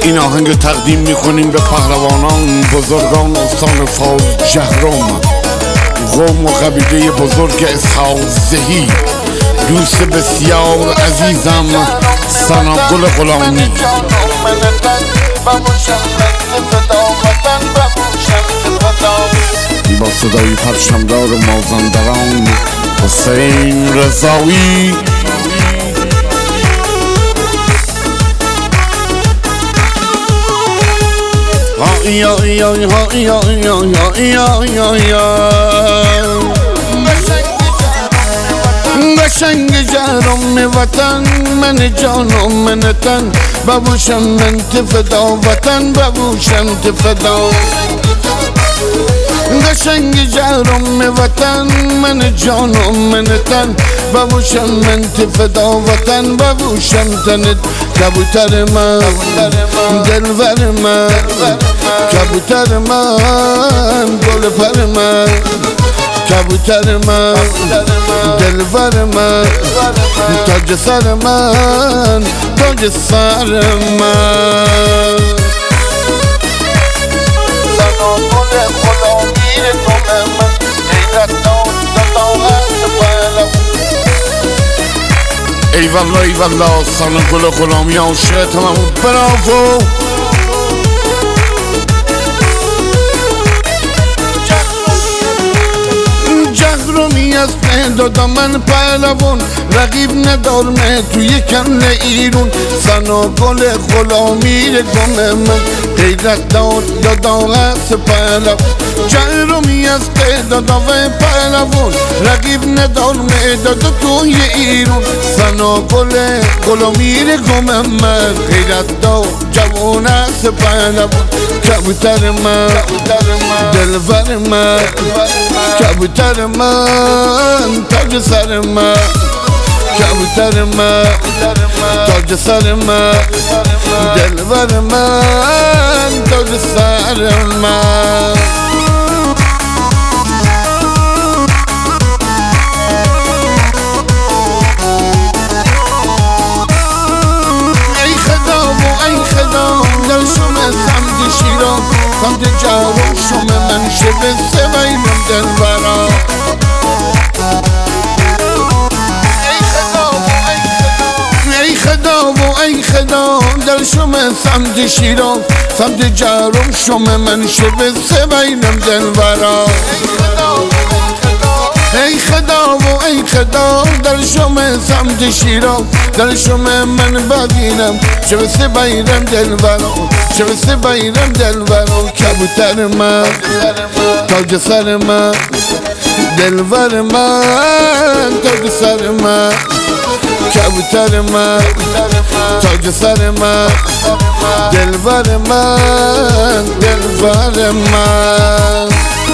این آهنگ تقدیم میکنیم به پهلوانان بزرگان استان فاز جهرم، قوم و قبیله بزرگ اسحاق زهی، دوست بسیار عزیزم ثناگل غلامی. با صدای پرچمدار مازندران حسین رضایی. قشنگ جهرم وطن من جانم من تن، ببوشم من تفدا وطن ببوشم تفدا. قشنگ جهرم وطن من جانم من تن، ببوشم من تفدا وطن ببوشم تنت. کبوتر من دلور من، کبوتر من گل پر من، کبوتر من دلور من، تاج سر من تاج سر من. ای والله ای والله ثناگل غلامی عاشقتم. براو جهرمی از دادا من پهلوان، رقیب ندارمه توی کل ایرون. ثناگل غلامی گم من، غیرت دادا از پهلوان. جهرمی از دادا و پهلوان، رقیب ندارمه دادا توی ایرون. ثناگل غلامی گم من، غیرت داد جوان از پهلوان. کبوتر من دلور من، کبوتر من تاج سر من، کبوتر من تاج سر من، دلور من تاج سر من. ای خدا و ای خدا در شما سمت شیران، سمت جهرم شما من شب سویرم دلورا. ای خدا و ای خدا در شما سمت شیران، سمت جهرم شما من شب سویرم دلورا. ای خدا و ای خدا در شما سمت شیران، در شما من ببینم شب سویرم دلورا، شب سویرم دلورا. کبوتر من تاج سر من، دلور من تاج سر من، کبوتر من تاج سر من، دلور من دلور من.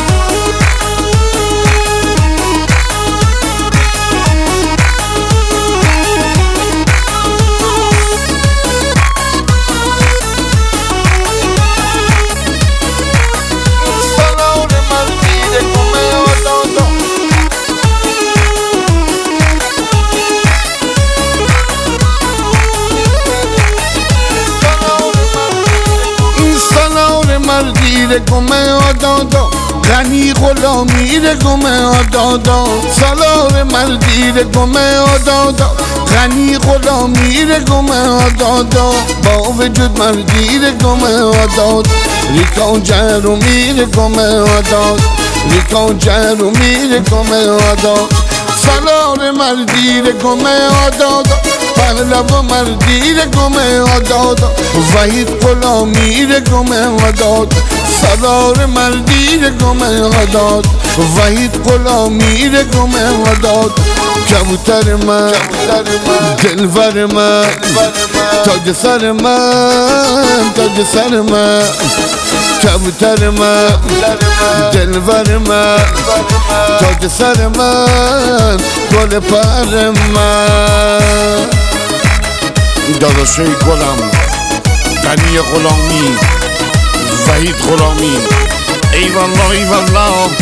مردی گم آدادا، غنی غلامی گم آدادا. سالار مردی گم آدادا، غنی غلامی گم آدادا. با وجود مردی گم آداد، ریکا جهرمی گم آداد، ریکا جهرمی گم آداد. سالار مردی گم آدادا، پهلو مردی گم آدادا. وحید غلامی گم آداد، سالار مردی گم آداد. وحید غلامی گم آداد. کبوتر من دلور من، تاج سر من تاج سر من، کبوتر من دلور من، تاج سر من گل پر من. داداشای گلم غنی غلامی، وحید غلامی. ای والله ای والله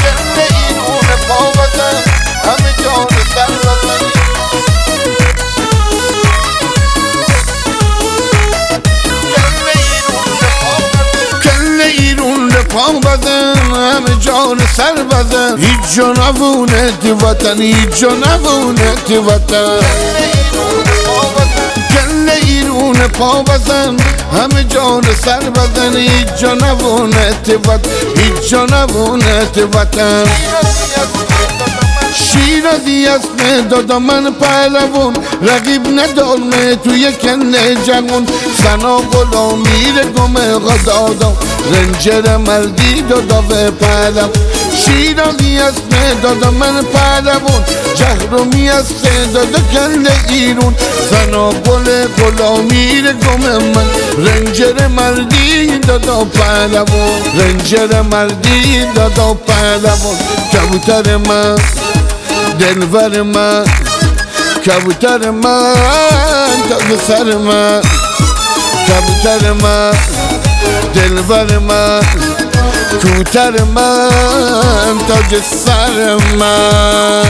همه جان سر وطن. پا بزن همه جان سر بزن هیچ جا نبونه تی وطن هیچ جا نبونه تی وطن گله ایرون پا بزن همه جان سر بزن هیچ جا نبونه تی وطن هیچ جا نبونه تی وطن شیرازی اسم دادا من پهلوون رقیب ندارمه توی کنه جوون سنا غلامی گم غزادا رنجر مردی دادا به پهلوون شیرازی اسم دادا من پهلوون جهرومی اسم دادا کنه ایرون سنا غلامی گم من رنجر مردی دادا پهلوون رنجر مردی دادا پهلوون کبوتر من دلبر من کبوتر من تاج سر من کبوتر من دلبر من کوتر من تاج سر من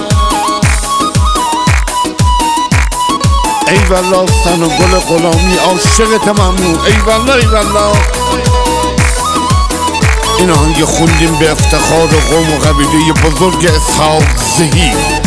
ای والله سن و گل غلامی عاشقت ممنون ای والله ای والله این آهنگ خوندیم به افتخار قوم و قبیله بزرگ اسحاق زهی